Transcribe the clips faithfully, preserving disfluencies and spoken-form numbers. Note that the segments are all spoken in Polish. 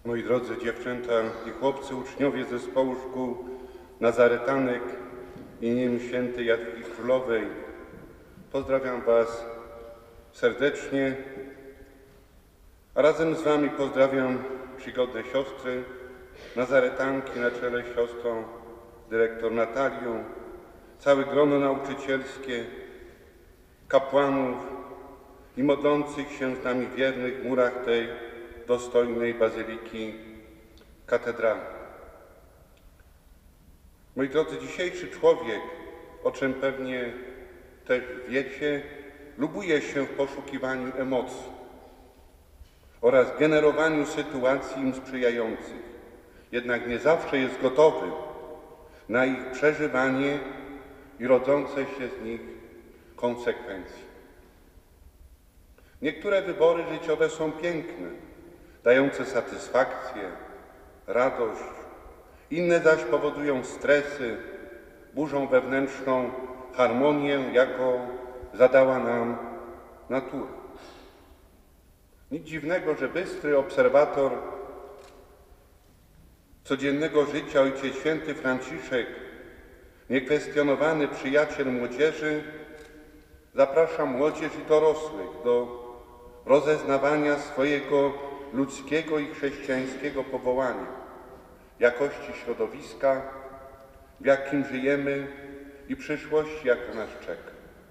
Moi drodzy dziewczęta i chłopcy, uczniowie zespołu szkół Nazaretanek imieniem świętej Jadwigi Królowej, pozdrawiam Was serdecznie, a razem z Wami pozdrawiam czcigodne siostry, Nazaretanki na czele z siostrą dyrektor Natalią, całe grono nauczycielskie, kapłanów i modlących się z nami wiernych w murach tej dostojnej bazyliki katedralnej. Moi drodzy, dzisiejszy człowiek, o czym pewnie też wiecie, lubuje się w poszukiwaniu emocji oraz generowaniu sytuacji im sprzyjających, jednak nie zawsze jest gotowy na ich przeżywanie i rodzące się z nich konsekwencje. Niektóre wybory życiowe są piękne, dające satysfakcję, radość, inne zaś powodują stresy, burzą wewnętrzną harmonię, jaką zadała nam natura. Nic dziwnego, że bystry obserwator codziennego życia Ojciec Święty Franciszek, niekwestionowany przyjaciel młodzieży, zaprasza młodzież i dorosłych do rozeznawania swojego ludzkiego i chrześcijańskiego powołania, jakości środowiska, w jakim żyjemy i przyszłości, jaka nas czeka.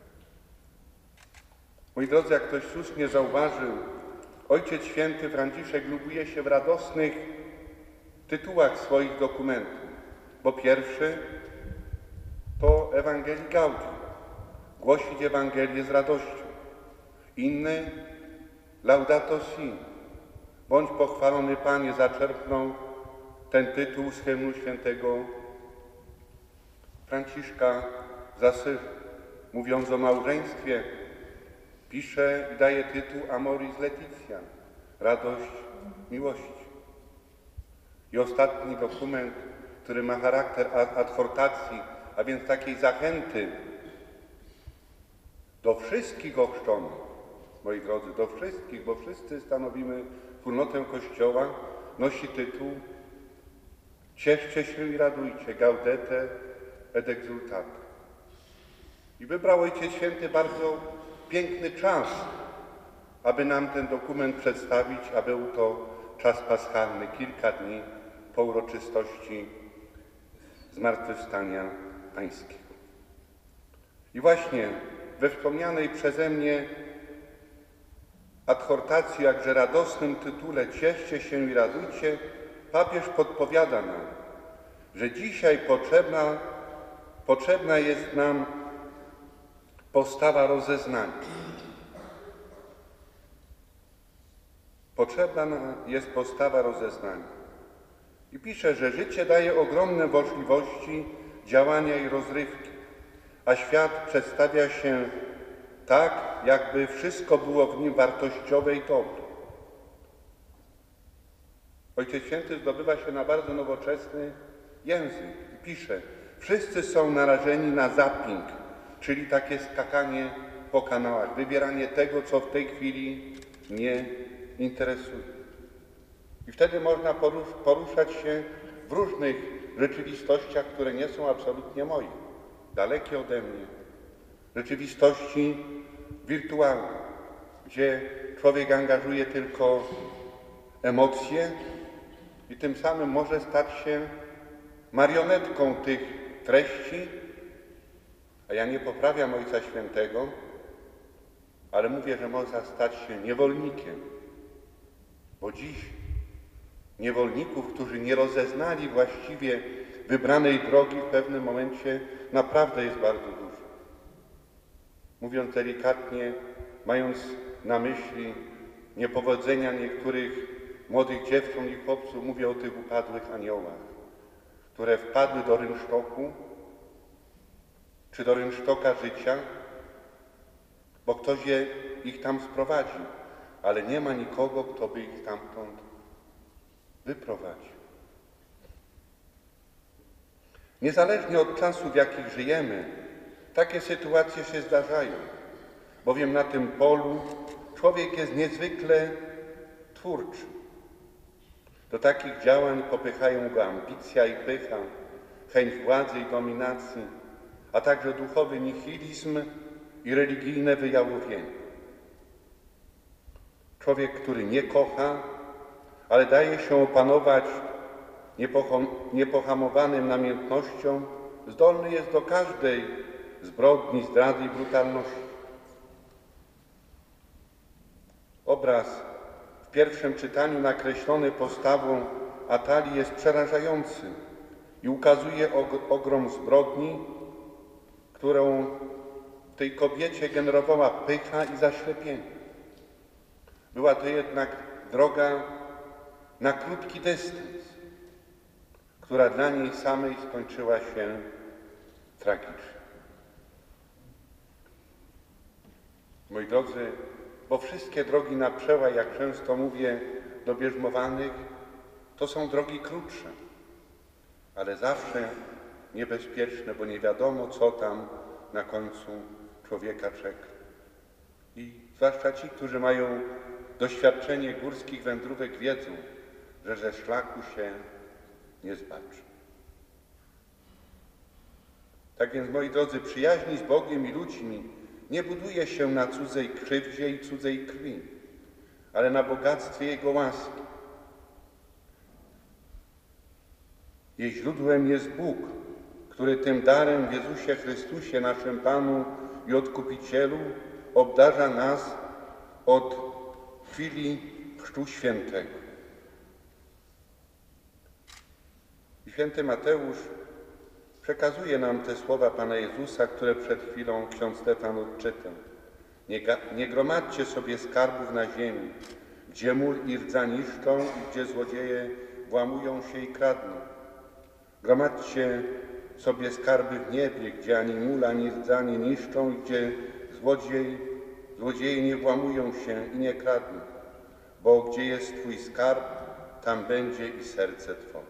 Moi drodzy, jak ktoś słusznie zauważył, Ojciec Święty Franciszek lubuje się w radosnych tytułach swoich dokumentów, bo pierwszy to Ewangelii Gaudium, głosić Ewangelię z radością. Inny Laudato Si, bądź pochwalony Panie, zaczerpnął ten tytuł z hymnu świętego Franciszka z Asyżu. Mówiąc o małżeństwie, pisze i daje tytuł Amoris Laetitia, radość miłości. I ostatni dokument, który ma charakter adhortacji, a więc takiej zachęty do wszystkich ochrzczonych, moi drodzy, do wszystkich, bo wszyscy stanowimy wspólnotę Kościoła, nosi tytuł Cieszcie się i radujcie, gaudete et exultate. I wybrał Ojciec Święty bardzo piękny czas, aby nam ten dokument przedstawić, a był to czas paschalny, kilka dni po uroczystości Zmartwychwstania Pańskiego. I właśnie we wspomnianej przeze mnie adhortacji, jakże radosnym tytule Cieszcie się i radujcie, papież podpowiada nam, że dzisiaj potrzebna, potrzebna jest nam postawa rozeznania. Potrzebna jest postawa rozeznania. I pisze, że życie daje ogromne możliwości działania i rozrywki, a świat przedstawia się tak, jakby wszystko było w nim wartościowe i dobre. Ojciec Święty zdobywa się na bardzo nowoczesny język i pisze, wszyscy są narażeni na zapping, czyli takie skakanie po kanałach, wybieranie tego, co w tej chwili mnie interesuje. I wtedy można porusz poruszać się w różnych rzeczywistościach, które nie są absolutnie moje, dalekie ode mnie. Rzeczywistości wirtualnej, gdzie człowiek angażuje tylko emocje i tym samym może stać się marionetką tych treści, a ja nie poprawiam Ojca Świętego, ale mówię, że można stać się niewolnikiem, bo dziś niewolników, którzy nie rozeznali właściwie wybranej drogi, w pewnym momencie naprawdę jest bardzo dużo. Mówiąc delikatnie, mając na myśli niepowodzenia niektórych młodych dziewcząt i chłopców, mówię o tych upadłych aniołach, które wpadły do rynsztoku, czy do rynsztoka życia, bo ktoś je, ich tam sprowadził, ale nie ma nikogo, kto by ich stamtąd wyprowadził. Niezależnie od czasów, w jakich żyjemy, takie sytuacje się zdarzają, bowiem na tym polu człowiek jest niezwykle twórczy. Do takich działań popychają go ambicja i pycha, chęć władzy i dominacji, a także duchowy nihilizm i religijne wyjałowienie. Człowiek, który nie kocha, ale daje się opanować niepohamowanym namiętnością, zdolny jest do każdej zbrodni, zdrady i brutalności. Obraz w pierwszym czytaniu nakreślony postawą Atalii jest przerażający i ukazuje ogrom zbrodni, którą w tej kobiecie generowała pycha i zaślepienie. Była to jednak droga na krótki dystans, która dla niej samej skończyła się tragicznie. Moi drodzy, bo wszystkie drogi na przełaj, jak często mówię do bierzmowanych, to są drogi krótsze, ale zawsze niebezpieczne, bo nie wiadomo, co tam na końcu człowieka czeka. I zwłaszcza ci, którzy mają doświadczenie górskich wędrówek, wiedzą, że ze szlaku się nie zbaczy. Tak więc, moi drodzy, przyjaźni z Bogiem i ludźmi nie buduje się na cudzej krzywdzie i cudzej krwi, ale na bogactwie Jego łaski. Jej źródłem jest Bóg, który tym darem w Jezusie Chrystusie, naszym Panu i Odkupicielu, obdarza nas od chwili Chrztu Świętego. I święty Mateusz przekazuje nam te słowa Pana Jezusa, które przed chwilą ksiądz Stefan odczytał. Nie, nie gromadźcie sobie skarbów na ziemi, gdzie mól i rdza niszczą i gdzie złodzieje włamują się i kradną. Gromadźcie sobie skarby w niebie, gdzie ani mól, ani rdza nie niszczą i gdzie złodziej, złodzieje nie włamują się i nie kradną. Bo gdzie jest Twój skarb, tam będzie i serce Twoje.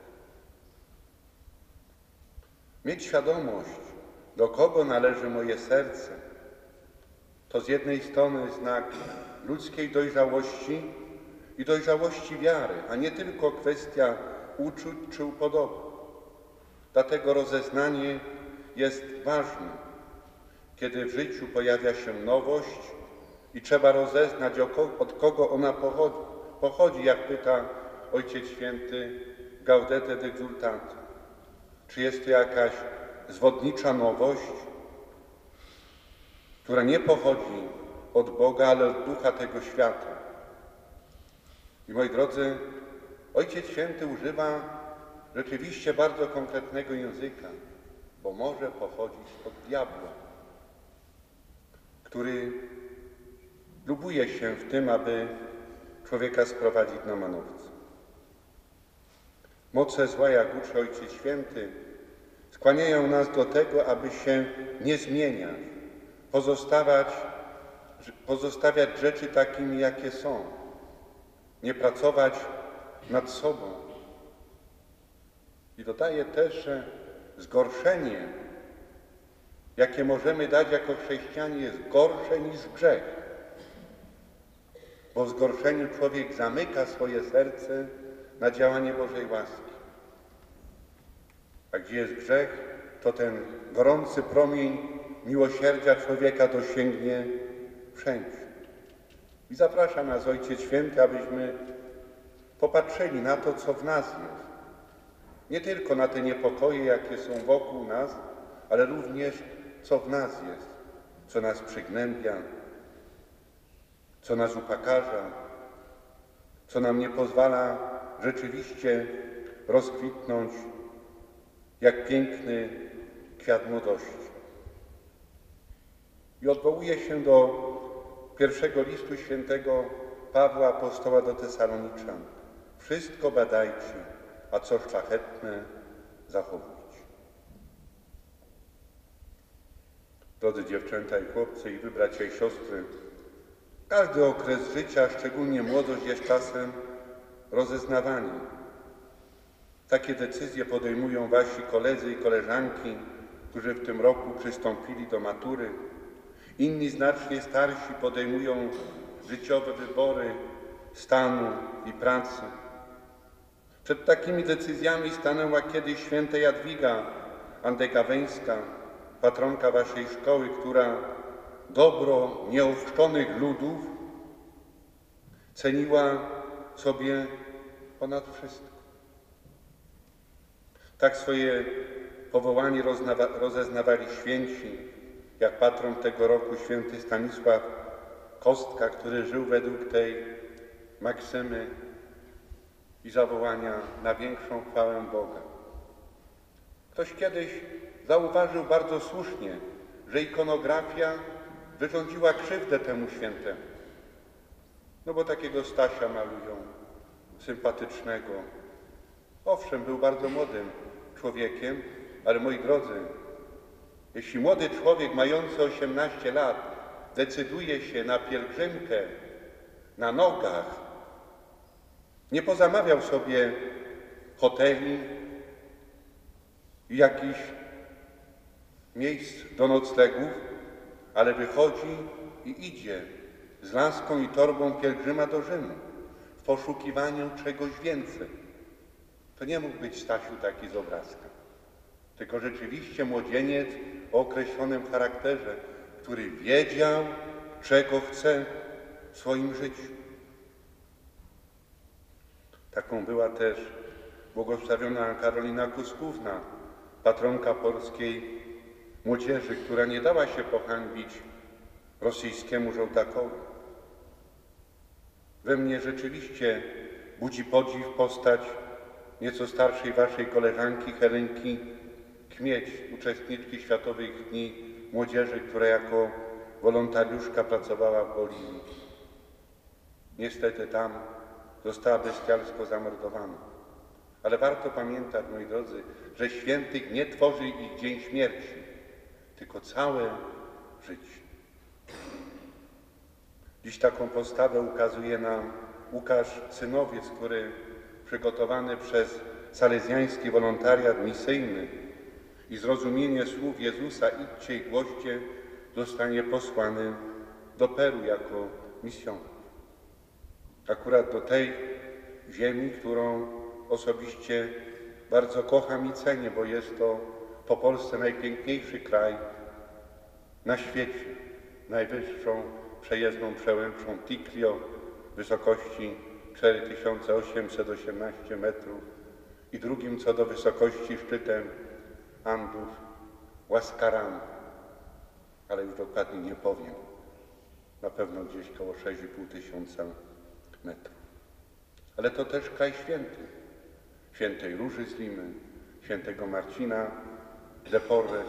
Mieć świadomość, do kogo należy moje serce, to z jednej strony znak ludzkiej dojrzałości i dojrzałości wiary, a nie tylko kwestia uczuć czy upodobań. Dlatego rozeznanie jest ważne, kiedy w życiu pojawia się nowość i trzeba rozeznać, od kogo ona pochodzi. Pochodzi, jak pyta Ojciec Święty Gaudete et Exsultate. Czy jest to jakaś zwodnicza nowość, która nie pochodzi od Boga, ale od ducha tego świata. I moi drodzy, Ojciec Święty używa rzeczywiście bardzo konkretnego języka, bo może pochodzić od diabła, który lubuje się w tym, aby człowieka sprowadzić na manowce. Moce zła, jak uczy Ojciec Święty, skłaniają nas do tego, aby się nie zmieniać, pozostawać, pozostawiać rzeczy takimi, jakie są, nie pracować nad sobą. I dodaje też, że zgorszenie, jakie możemy dać jako chrześcijanie, jest gorsze niż grzech. Bo w zgorszeniu człowiek zamyka swoje serce na działanie Bożej łaski. A gdzie jest grzech, to ten gorący promień miłosierdzia człowieka dosięgnie wszędzie. I zaprasza nas Ojciec Święty, abyśmy popatrzyli na to, co w nas jest. Nie tylko na te niepokoje, jakie są wokół nas, ale również co w nas jest, co nas przygnębia, co nas upakarza, co nam nie pozwala rzeczywiście rozkwitnąć jak piękny kwiat młodości. I odwołuje się do pierwszego listu świętego Pawła apostoła do Tesaloniczan. Wszystko badajcie, a co szlachetne zachowujcie. Drodzy dziewczęta i chłopcy, i wy bracia i siostry, każdy okres życia, szczególnie młodość, jest czasem rozeznawania. Takie decyzje podejmują wasi koledzy i koleżanki, którzy w tym roku przystąpili do matury. Inni znacznie starsi podejmują życiowe wybory stanu i pracy. Przed takimi decyzjami stanęła kiedyś święta Jadwiga Andegaweńska, patronka waszej szkoły, która dobro nieochrzczonych ludów ceniła sobie ponad wszystko. Tak swoje powołanie rozeznawali święci, jak patron tego roku święty Stanisław Kostka, który żył według tej maksymy i zawołania na większą chwałę Boga. Ktoś kiedyś zauważył bardzo słusznie, że ikonografia wyrządziła krzywdę temu świętemu. No bo takiego Stasia malują, sympatycznego. Owszem, był bardzo młodym człowiekiem, ale moi drodzy, jeśli młody człowiek mający osiemnaście lat decyduje się na pielgrzymkę na nogach, nie pozamawiał sobie hoteli i jakichś miejsc do noclegów, ale wychodzi i idzie z laską i torbą pielgrzyma do Rzymu w poszukiwaniu czegoś więcej. To nie mógł być Stasiu taki z obrazka, tylko rzeczywiście młodzieniec o określonym charakterze, który wiedział, czego chce w swoim życiu. Taką była też błogosławiona Karolina Kuskówna, patronka polskiej młodzieży, która nie dała się pohańbić rosyjskiemu żołdakowi. We mnie rzeczywiście budzi podziw postać nieco starszej waszej koleżanki Helenki Kmieć, uczestniczki Światowych Dni Młodzieży, która jako wolontariuszka pracowała w Boliwii. Niestety tam została bestialsko zamordowana. Ale warto pamiętać, moi drodzy, że świętych nie tworzy ich dzień śmierci, tylko całe życie. Dziś taką postawę ukazuje nam Łukasz Cynowiec, który przygotowany przez salezjański wolontariat misyjny i zrozumienie słów Jezusa idźcie i głoście, zostanie posłany do Peru jako misjonarz. Akurat do tej ziemi, którą osobiście bardzo kocham i cenię, bo jest to po Polsce najpiękniejszy kraj na świecie, najwyższą przejezdną przełęczą Tiklio wysokości cztery tysiące osiemset osiemnaście metrów i drugim co do wysokości szczytem Andów Huascarán, ale już dokładnie nie powiem, na pewno gdzieś koło sześć i pół tysiąca metrów. Ale to też kraj święty, świętej Róży z Limy, świętego Marcina de Porres,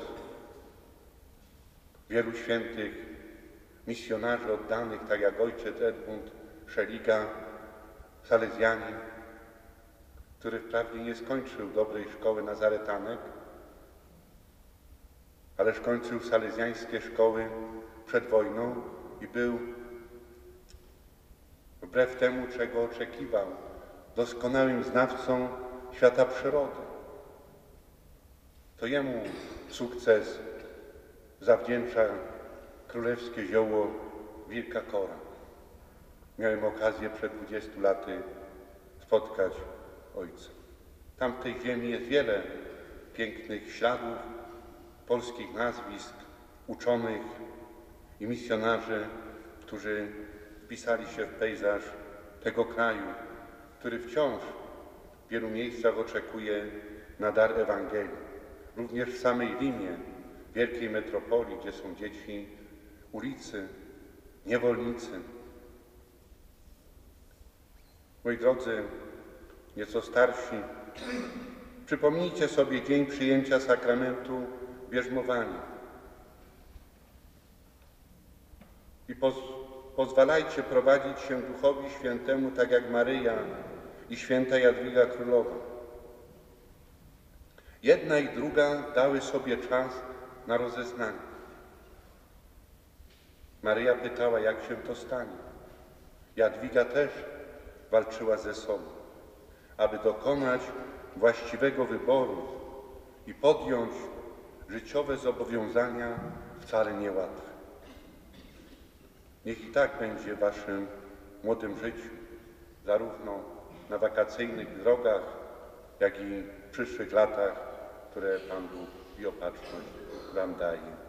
wielu świętych misjonarzy oddanych, tak jak ojciec Edmund Szeliga, salezjanin, który wprawdzie nie skończył dobrej szkoły nazaretanek, ale skończył salezjańskie szkoły przed wojną i był, wbrew temu, czego oczekiwał, doskonałym znawcą świata przyrody. To jemu sukces zawdzięcza królewskie zioło wilka kora. Miałem okazję przed dwudziestu laty spotkać ojca. Tam w tej ziemi jest wiele pięknych śladów, polskich nazwisk, uczonych i misjonarzy, którzy wpisali się w pejzaż tego kraju, który wciąż w wielu miejscach oczekuje na dar Ewangelii. Również w samej Limie, wielkiej metropolii, gdzie są dzieci ulicy, niewolnicy. Moi drodzy, nieco starsi, przypomnijcie sobie dzień przyjęcia sakramentu bierzmowania i poz pozwalajcie prowadzić się Duchowi Świętemu, tak jak Maryja i święta Jadwiga Królowa. Jedna i druga dały sobie czas na rozeznanie. Maryja pytała, jak się to stanie. Jadwiga też walczyła ze sobą, aby dokonać właściwego wyboru i podjąć życiowe zobowiązania wcale niełatwe. Niech i tak będzie w waszym młodym życiu, zarówno na wakacyjnych drogach jak i w przyszłych latach, które Pan Bóg i Opatrzność Wam daje.